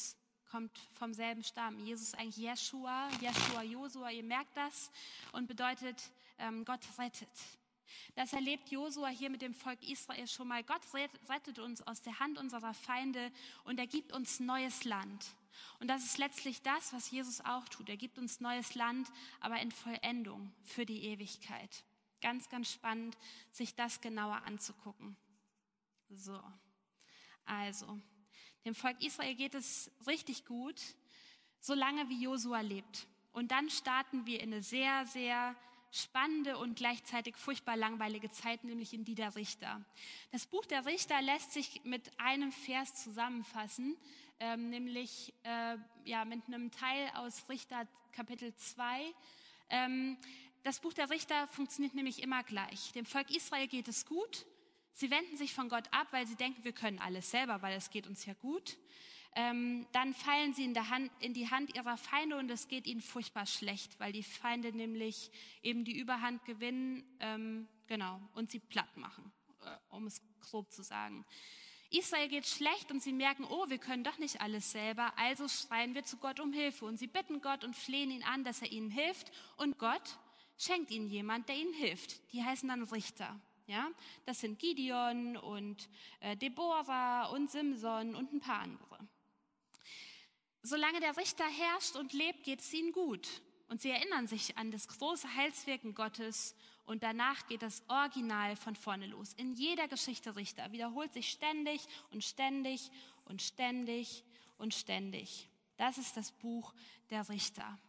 kommt vom selben Stamm. Jesus ist eigentlich Jeschua, Jeschua, Josua, ihr merkt das, und bedeutet, ähm, Gott rettet. Das erlebt Josua hier mit dem Volk Israel schon mal. Gott rettet uns aus der Hand unserer Feinde und er gibt uns neues Land. Und das ist letztlich das, was Jesus auch tut. Er gibt uns neues Land, aber in Vollendung für die Ewigkeit. Ganz, ganz spannend, sich das genauer anzugucken. So, also, dem Volk Israel geht es richtig gut, solange wie Josua lebt. Und dann starten wir in eine sehr, sehr spannende und gleichzeitig furchtbar langweilige Zeit, nämlich in die der Richter. Das Buch der Richter lässt sich mit einem Vers zusammenfassen, ähm, nämlich äh, ja, mit einem Teil aus Richter Kapitel zwei. Ähm, das Buch der Richter funktioniert nämlich immer gleich. Dem Volk Israel geht es gut. Sie wenden sich von Gott ab, weil sie denken, wir können alles selber, weil es geht uns ja gut. Ähm, dann fallen sie in, der Hand, in die Hand ihrer Feinde und es geht ihnen furchtbar schlecht, weil die Feinde nämlich eben die Überhand gewinnen, ähm, genau, und sie platt machen, äh, um es grob zu sagen. Israel geht schlecht und sie merken, oh, wir können doch nicht alles selber, also schreien wir zu Gott um Hilfe und sie bitten Gott und flehen ihn an, dass er ihnen hilft und Gott schenkt ihnen jemand, der ihnen hilft. Die heißen dann Richter. Ja, das sind Gideon und äh, Deborah und Simson und ein paar andere. Solange der Richter herrscht und lebt, geht es ihnen gut. Und sie erinnern sich an das große Heilswirken Gottes und danach geht das Original von vorne los. In jeder Geschichte Richter wiederholt sich ständig und ständig und ständig und ständig. Das ist das Buch der Richter.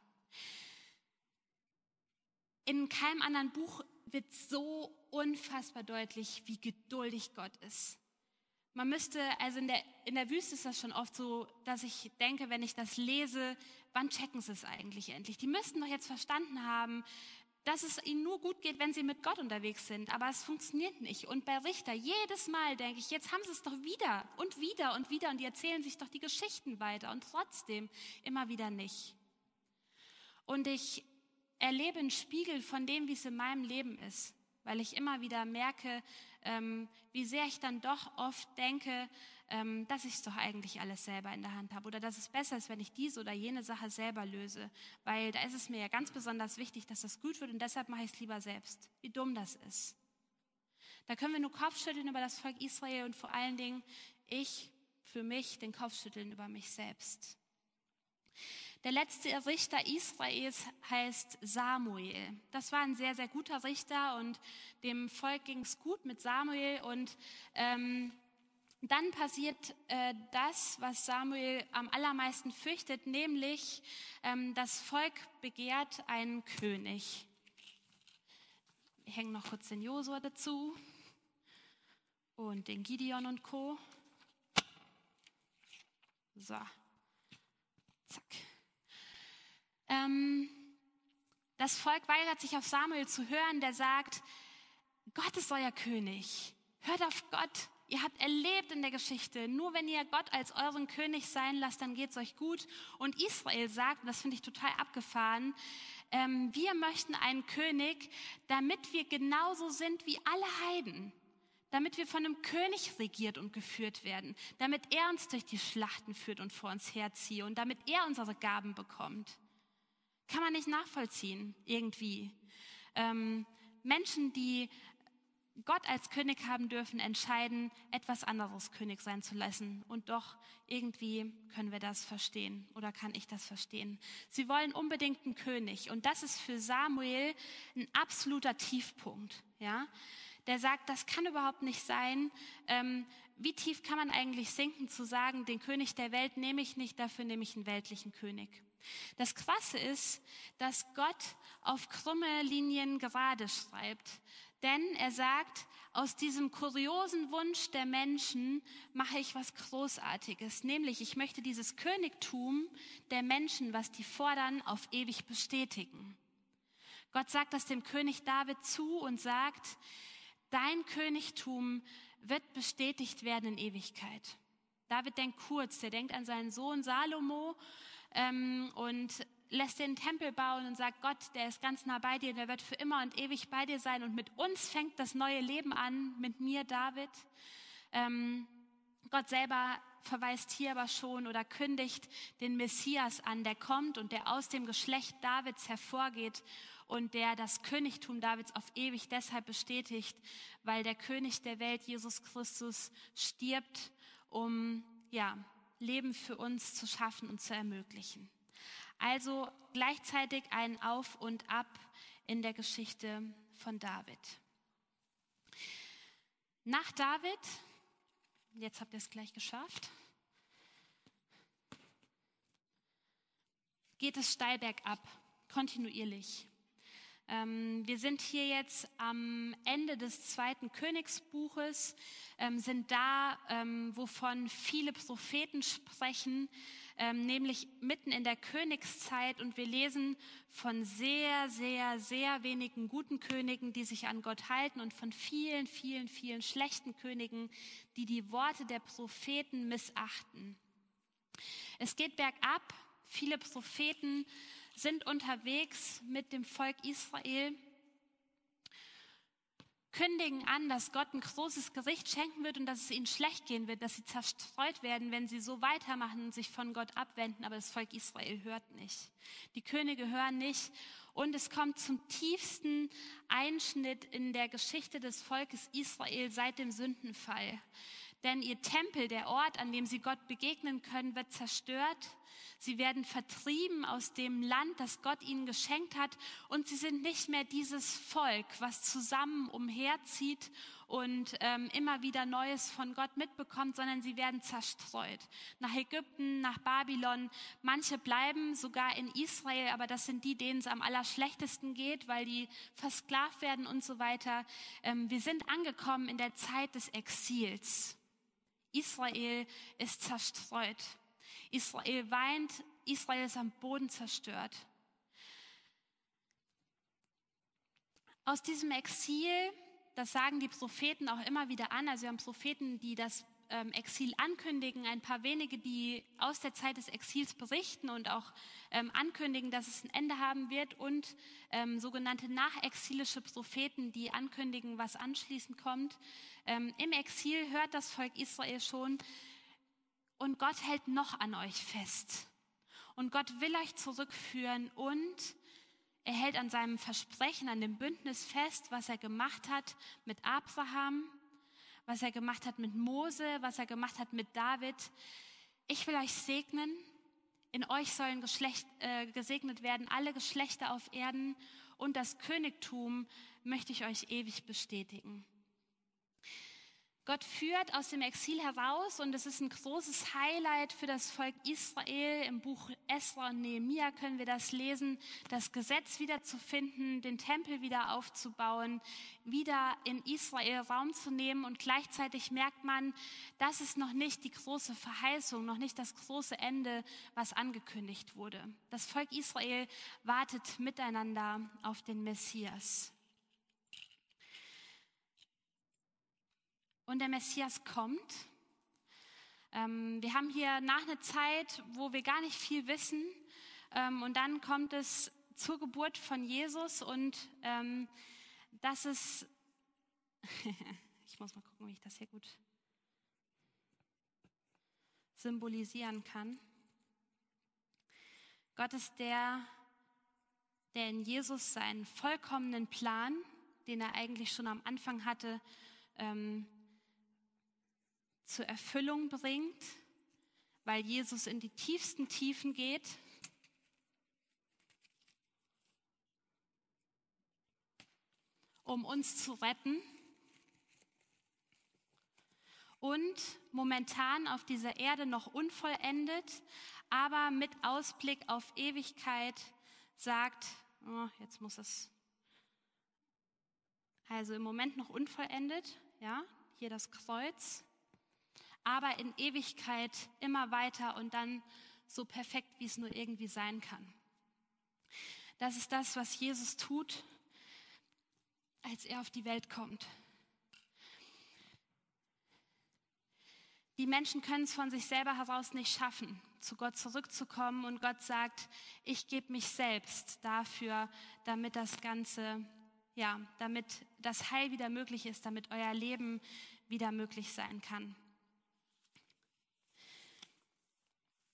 In keinem anderen Buch wird so unfassbar deutlich, wie geduldig Gott ist. Man müsste, also in der, in der Wüste ist das schon oft so, dass ich denke, wenn ich das lese, wann checken sie es eigentlich endlich? Die müssten doch jetzt verstanden haben, dass es ihnen nur gut geht, wenn sie mit Gott unterwegs sind. Aber es funktioniert nicht. Und bei Richter, jedes Mal denke ich, jetzt haben sie es doch wieder und wieder und wieder. Und die erzählen sich doch die Geschichten weiter. Und trotzdem immer wieder nicht. Und ich erlebe einen Spiegel von dem, wie es in meinem Leben ist. Weil ich immer wieder merke, ähm, wie sehr ich dann doch oft denke, ähm, dass ich es doch eigentlich alles selber in der Hand habe oder dass es besser ist, wenn ich diese oder jene Sache selber löse. Weil da ist es mir ja ganz besonders wichtig, dass das gut wird und deshalb mache ich es lieber selbst. Wie dumm das ist. Da können wir nur Kopfschütteln über das Volk Israel und vor allen Dingen ich für mich den Kopfschütteln über mich selbst. Der letzte Richter Israels heißt Samuel. Das war ein sehr, sehr guter Richter und dem Volk ging es gut mit Samuel. Und ähm, dann passiert äh, das, was Samuel am allermeisten fürchtet, nämlich ähm, das Volk begehrt einen König. Wir hängen noch kurz den Josua dazu und den Gideon und Co. So, zack. Das Volk weigert sich auf Samuel zu hören, der sagt, Gott ist euer König. Hört auf Gott. Ihr habt erlebt in der Geschichte, nur wenn ihr Gott als euren König sein lasst, dann geht es euch gut. Und Israel sagt, und das finde ich total abgefahren, ähm, wir möchten einen König, damit wir genauso sind wie alle Heiden. Damit wir von einem König regiert und geführt werden. Damit er uns durch die Schlachten führt und vor uns herziehe und damit er unsere Gaben bekommt. Kann man nicht nachvollziehen, irgendwie. Ähm, Menschen, die Gott als König haben dürfen, entscheiden, etwas anderes König sein zu lassen. Und doch irgendwie können wir das verstehen oder kann ich das verstehen. Sie wollen unbedingt einen König. Und das ist für Samuel ein absoluter Tiefpunkt. Ja? Der sagt, das kann überhaupt nicht sein. Ähm, wie tief kann man eigentlich sinken, zu sagen, den König der Welt nehme ich nicht, dafür nehme ich einen weltlichen König. Das Krasse ist, dass Gott auf krumme Linien gerade schreibt. Denn er sagt, aus diesem kuriosen Wunsch der Menschen mache ich was Großartiges. Nämlich, ich möchte dieses Königtum der Menschen, was die fordern, auf ewig bestätigen. Gott sagt das dem König David zu und sagt, dein Königtum wird bestätigt werden in Ewigkeit. David denkt kurz, der denkt an seinen Sohn Salomo, Ähm, und lässt den Tempel bauen und sagt, Gott, der ist ganz nah bei dir, der wird für immer und ewig bei dir sein und mit uns fängt das neue Leben an, mit mir, David. Ähm, Gott selber verweist hier aber schon oder kündigt den Messias an, der kommt und der aus dem Geschlecht Davids hervorgeht und der das Königtum Davids auf ewig deshalb bestätigt, weil der König der Welt, Jesus Christus, stirbt, um ja, Leben für uns zu schaffen und zu ermöglichen. Also gleichzeitig ein Auf und Ab in der Geschichte von David. Nach David, jetzt habt ihr es gleich geschafft, geht es steil bergab, kontinuierlich. Ähm, wir sind hier jetzt am Ende des zweiten Königsbuches, ähm, sind da, ähm, wovon viele Propheten sprechen, ähm, nämlich mitten in der Königszeit, und wir lesen von sehr, sehr, sehr wenigen guten Königen, die sich an Gott halten, und von vielen, vielen, vielen schlechten Königen, die die Worte der Propheten missachten. Es geht bergab, viele Propheten sind unterwegs mit dem Volk Israel, kündigen an, dass Gott ein großes Gericht schenken wird und dass es ihnen schlecht gehen wird, dass sie zerstreut werden, wenn sie so weitermachen und sich von Gott abwenden. Aber das Volk Israel hört nicht. Die Könige hören nicht. Und es kommt zum tiefsten Einschnitt in der Geschichte des Volkes Israel seit dem Sündenfall. Denn ihr Tempel, der Ort, an dem sie Gott begegnen können, wird zerstört. Sie werden vertrieben aus dem Land, das Gott ihnen geschenkt hat. Und sie sind nicht mehr dieses Volk, was zusammen umherzieht und ähm, immer wieder Neues von Gott mitbekommt, sondern sie werden zerstreut. Nach Ägypten, nach Babylon. Manche bleiben sogar in Israel, aber das sind die, denen es am allerschlechtesten geht, weil die versklavt werden und so weiter. Ähm, wir sind angekommen in der Zeit des Exils. Israel ist zerstreut. Israel weint, Israel ist am Boden zerstört. Aus diesem Exil, das sagen die Propheten auch immer wieder an, also wir haben Propheten, die das ähm, Exil ankündigen, ein paar wenige, die aus der Zeit des Exils berichten und auch ähm, ankündigen, dass es ein Ende haben wird, und ähm, sogenannte nachexilische Propheten, die ankündigen, was anschließend kommt. Ähm, im Exil hört das Volk Israel schon, und Gott hält noch an euch fest. Und Gott will euch zurückführen, und er hält an seinem Versprechen, an dem Bündnis fest, was er gemacht hat mit Abraham, was er gemacht hat mit Mose, was er gemacht hat mit David. Ich will euch segnen, in euch sollen Geschlecht, äh, gesegnet werden alle Geschlechter auf Erden, und das Königtum möchte ich euch ewig bestätigen. Gott führt aus dem Exil heraus, und es ist ein großes Highlight für das Volk Israel. Im Buch Esra und Nehemia können wir das lesen, das Gesetz wiederzufinden, den Tempel wieder aufzubauen, wieder in Israel Raum zu nehmen, und gleichzeitig merkt man, das ist noch nicht die große Verheißung, noch nicht das große Ende, was angekündigt wurde. Das Volk Israel wartet miteinander auf den Messias. Und der Messias kommt. Ähm, wir haben hier nach einer Zeit, wo wir gar nicht viel wissen. Ähm, und dann kommt es zur Geburt von Jesus. Und ähm, das ist, ich muss mal gucken, wie ich das hier gut symbolisieren kann. Gott ist der, der in Jesus seinen vollkommenen Plan, den er eigentlich schon am Anfang hatte, ähm, zur Erfüllung bringt, weil Jesus in die tiefsten Tiefen geht. Um uns zu retten. Und momentan auf dieser Erde noch unvollendet, aber mit Ausblick auf Ewigkeit sagt, oh, jetzt muss es, also im Moment noch unvollendet, ja, hier das Kreuz, aber in Ewigkeit immer weiter und dann so perfekt, wie es nur irgendwie sein kann. Das ist das, was Jesus tut, als er auf die Welt kommt. Die Menschen können es von sich selber heraus nicht schaffen, zu Gott zurückzukommen, und Gott sagt, ich gebe mich selbst dafür, damit das Ganze, ja, damit das Heil wieder möglich ist, damit euer Leben wieder möglich sein kann.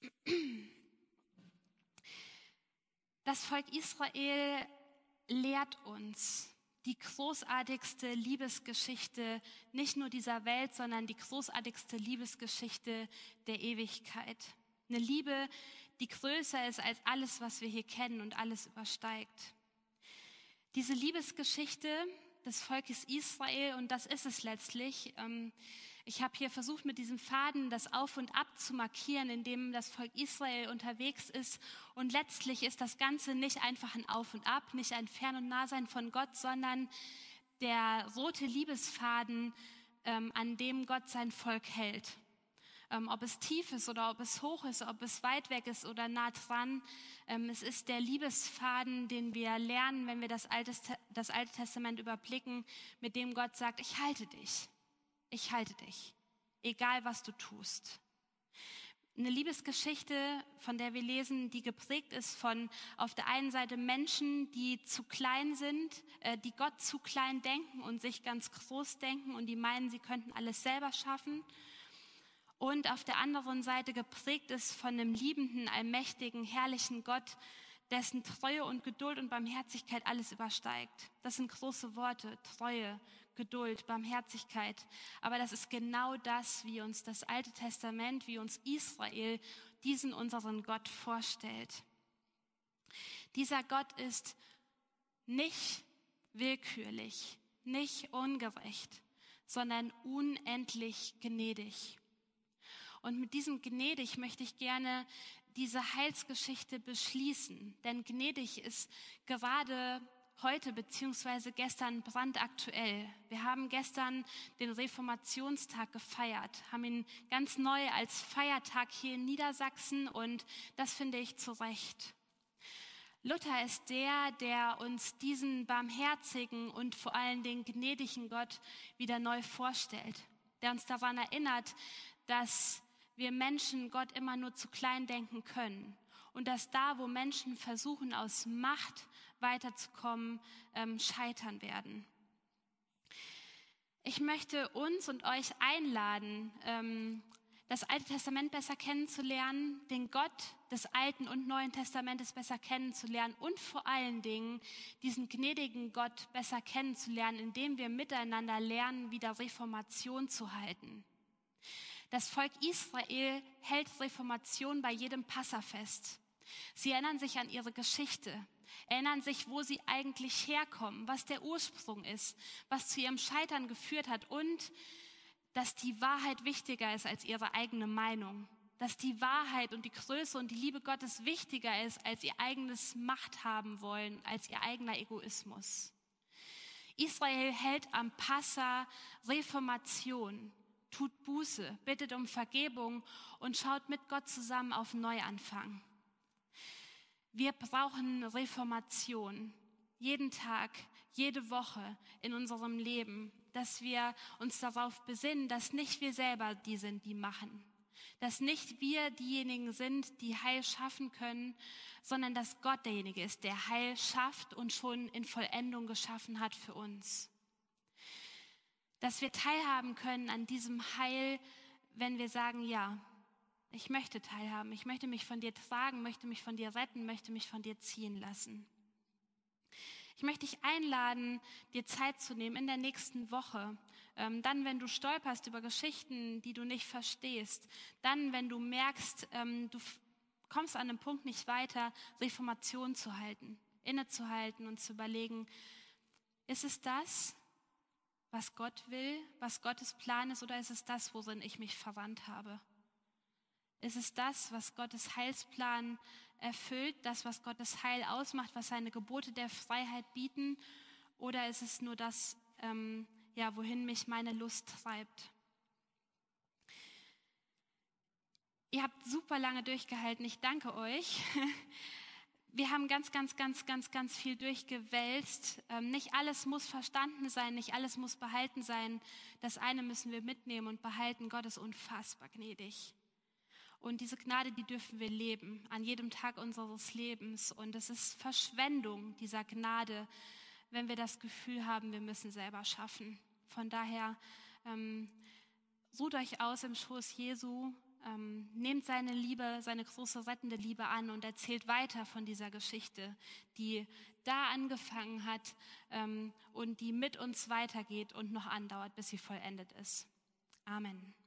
Das Volk Israel lehrt uns die großartigste Liebesgeschichte nicht nur dieser Welt, sondern die großartigste Liebesgeschichte der Ewigkeit. Eine Liebe, die größer ist als alles, was wir hier kennen und alles übersteigt. Diese Liebesgeschichte des Volkes Israel, und das ist es letztlich. Ich habe hier versucht, mit diesem Faden das Auf und Ab zu markieren, in dem das Volk Israel unterwegs ist. Und letztlich ist das Ganze nicht einfach ein Auf und Ab, nicht ein Fern- und Nahsein von Gott, sondern der rote Liebesfaden, an dem Gott sein Volk hält. Ob es tief ist oder ob es hoch ist, ob es weit weg ist oder nah dran. Es ist der Liebesfaden, den wir lernen, wenn wir das Alte, das Alte Testament überblicken, mit dem Gott sagt, ich halte dich, ich halte dich, egal was du tust. Eine Liebesgeschichte, von der wir lesen, die geprägt ist von auf der einen Seite Menschen, die zu klein sind, die Gott zu klein denken und sich ganz groß denken und die meinen, sie könnten alles selber schaffen. Und auf der anderen Seite geprägt ist von einem liebenden, allmächtigen, herrlichen Gott, dessen Treue und Geduld und Barmherzigkeit alles übersteigt. Das sind große Worte, Treue, Geduld, Barmherzigkeit. Aber das ist genau das, wie uns das Alte Testament, wie uns Israel diesen unseren Gott vorstellt. Dieser Gott ist nicht willkürlich, nicht ungerecht, sondern unendlich gnädig. Und mit diesem gnädig möchte ich gerne diese Heilsgeschichte beschließen. Denn gnädig ist gerade heute bzw. gestern brandaktuell. Wir haben gestern den Reformationstag gefeiert, haben ihn ganz neu als Feiertag hier in Niedersachsen und das finde ich zu Recht. Luther ist der, der uns diesen barmherzigen und vor allen Dingen gnädigen Gott wieder neu vorstellt, der uns daran erinnert, dass wir Menschen Gott immer nur zu klein denken können und dass da, wo Menschen versuchen, aus Macht weiterzukommen, ähm, scheitern werden. Ich möchte uns und euch einladen, ähm, das Alte Testament besser kennenzulernen, den Gott des Alten und Neuen Testamentes besser kennenzulernen und vor allen Dingen diesen gnädigen Gott besser kennenzulernen, indem wir miteinander lernen, wieder Reformation zu halten. Das Volk Israel hält Reformation bei jedem Passafest. Sie erinnern sich an ihre Geschichte, erinnern sich, wo sie eigentlich herkommen, was der Ursprung ist, was zu ihrem Scheitern geführt hat und dass die Wahrheit wichtiger ist als ihre eigene Meinung, dass die Wahrheit und die Größe und die Liebe Gottes wichtiger ist als ihr eigenes Macht haben wollen, als ihr eigener Egoismus. Israel hält am Passa Reformation, tut Buße, bittet um Vergebung und schaut mit Gott zusammen auf Neuanfang. Wir brauchen Reformation, jeden Tag, jede Woche in unserem Leben, dass wir uns darauf besinnen, dass nicht wir selber die sind, die machen, dass nicht wir diejenigen sind, die Heil schaffen können, sondern dass Gott derjenige ist, der Heil schafft und schon in Vollendung geschaffen hat für uns. Dass wir teilhaben können an diesem Heil, wenn wir sagen, ja, ich möchte teilhaben, ich möchte mich von dir tragen, möchte mich von dir retten, möchte mich von dir ziehen lassen. Ich möchte dich einladen, dir Zeit zu nehmen in der nächsten Woche. Ähm, dann, wenn du stolperst über Geschichten, die du nicht verstehst. Dann, wenn du merkst, ähm, du f- kommst an einem Punkt nicht weiter, Reformation zu halten, innezuhalten und zu überlegen, ist es das, was Gott will, was Gottes Plan ist, oder ist es das, worin ich mich verrannt habe? Ist es das, was Gottes Heilsplan erfüllt, das, was Gottes Heil ausmacht, was seine Gebote der Freiheit bieten, oder ist es nur das, ähm, ja, wohin mich meine Lust treibt? Ihr habt super lange durchgehalten, ich danke euch. Wir haben ganz, ganz, ganz, ganz, ganz viel durchgewälzt. Ähm, nicht alles muss verstanden sein, nicht alles muss behalten sein. Das eine müssen wir mitnehmen und behalten. Gott ist unfassbar gnädig. Und diese Gnade, die dürfen wir leben, an jedem Tag unseres Lebens. Und es ist Verschwendung dieser Gnade, wenn wir das Gefühl haben, wir müssen selber schaffen. Von daher, ähm, ruht euch aus im Schoß Jesu. ähm, nehmt seine Liebe, seine große rettende Liebe an und erzählt weiter von dieser Geschichte, die da angefangen hat ähm, und die mit uns weitergeht und noch andauert, bis sie vollendet ist. Amen.